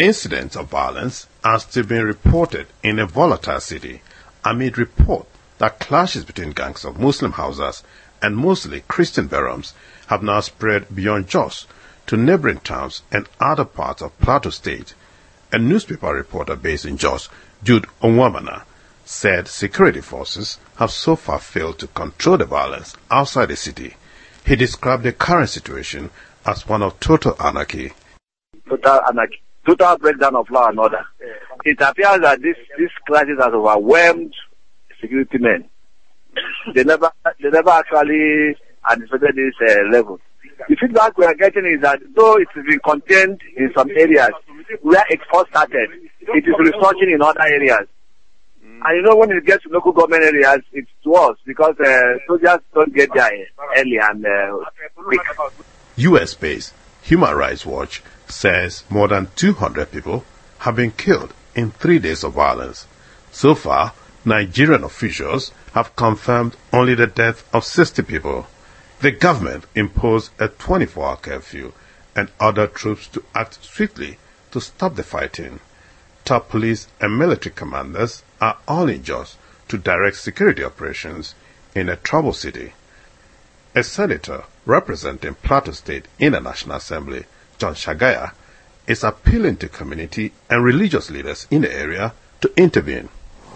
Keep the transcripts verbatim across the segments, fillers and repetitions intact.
Incidents of violence are still being reported in a volatile city amid reports that clashes between gangs of Muslim Hausas and mostly Christian Berums have now spread beyond Jos to neighboring towns and other parts of Plateau State. A newspaper reporter based in Jos, Jude Onwamana, said security forces have so far failed to control the violence outside the city. He described the current situation as one of total anarchy. Total anarchy, total breakdown of law and order. It appears that this, this crisis has overwhelmed security men. They never, they never actually anticipated this uh, level. The feedback we are getting is that though it has been contained in some areas where it first started, it is resurging in other areas. And you know, when it gets to local government areas, it's worse because uh, soldiers don't get there early and uh, quick. U S-based Human Rights Watch says more than two hundred people have been killed in three days of violence. So far, Nigerian officials have confirmed only the death of sixty people. The government imposed a twenty-four hour curfew and ordered troops to act swiftly to stop the fighting. Top police and military commanders are all in Jos to direct security operations in a troubled city. A senator representing Plateau State in the National Assembly, John Shagaya, is appealing to community and religious leaders in the area to intervene.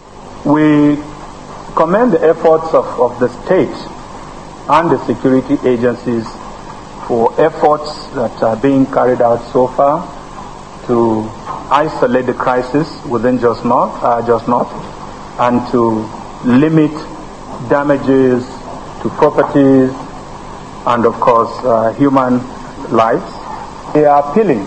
We commend the efforts of, of the state and the security agencies for efforts that are being carried out so far to isolate the crisis within Jos North, uh, Jos North and to limit damages to properties and, of course, uh, human lives. They are appealing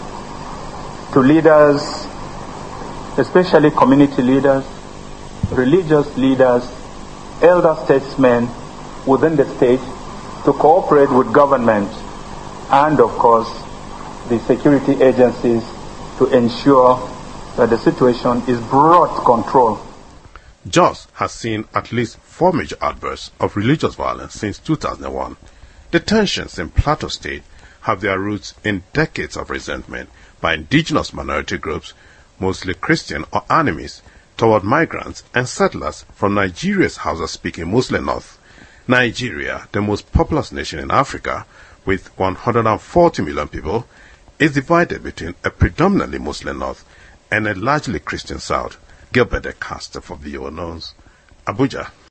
to leaders, especially community leaders, religious leaders, elder statesmen within the state to cooperate with government and, of course, the security agencies to ensure that the situation is brought control. Jos has seen at least four major outbursts of religious violence since two thousand one. The tensions in Plateau State have their roots in decades of resentment by indigenous minority groups, mostly Christian or animist, toward migrants and settlers from Nigeria's Hausa-speaking Muslim North. Nigeria, the most populous nation in Africa, with one hundred forty million people, is divided between a predominantly Muslim North and a largely Christian South. Gilbert Caster for V O News, Abuja.